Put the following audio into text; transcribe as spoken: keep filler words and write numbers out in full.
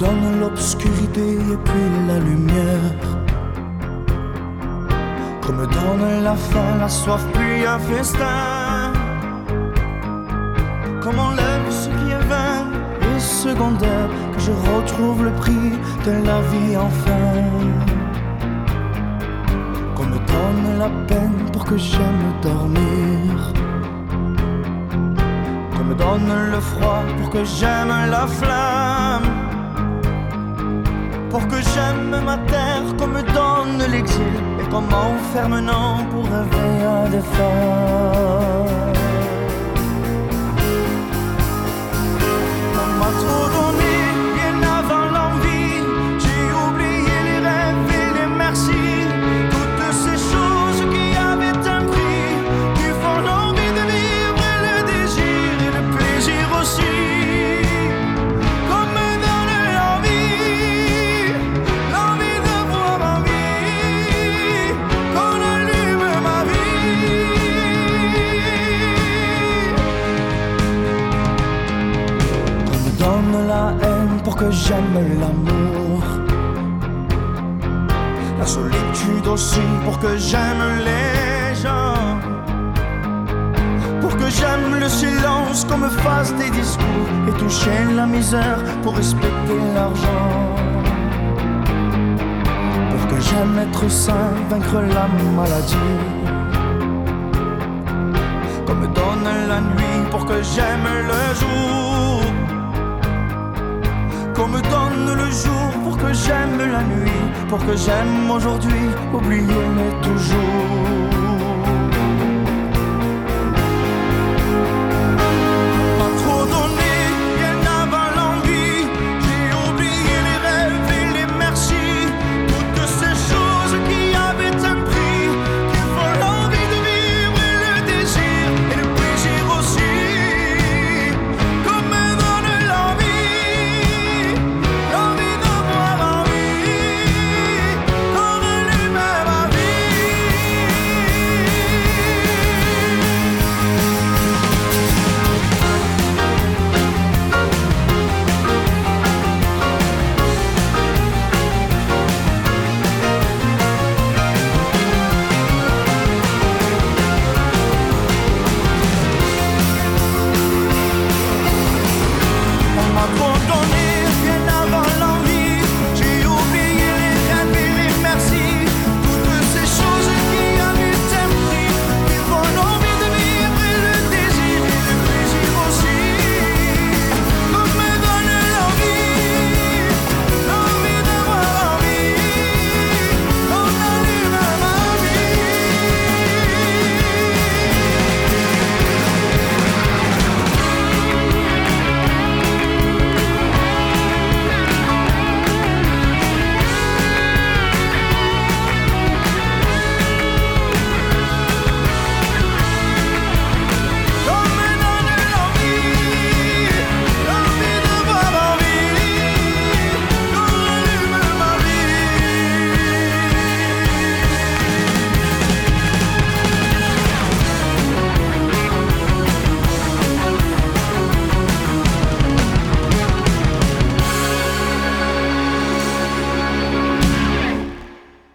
donne l'obscurité et puis la lumière, qu'on me donne la faim, la soif, puis un festin, qu'on m'enlève ce qui est vain et secondaire, que je retrouve le prix de la vie enfin, qu'on me donne la peine pour que j'aime dormir, qu'on me donne le froid pour que j'aime la flamme, pour que j'aime ma terre, qu'on me donne l'exil et qu'on m'enferme non pour rêver à des femmes. On m'a trop donné bien avant l'envie, j'ai oublié les rêves et les merci, toutes ces choses qui avaient un prix, qui font l'envie de vivre et le désir et le plaisir aussi. La haine pour que j'aime l'amour, la solitude aussi pour que j'aime les gens, pour que j'aime le silence, qu'on me fasse des discours et toucher la misère pour respecter l'argent, pour que j'aime être sain, vaincre la maladie, qu'on me donne la nuit pour que j'aime le jour, qu'on me donne le jour pour que j'aime la nuit, pour que j'aime aujourd'hui, oublier mais toujours.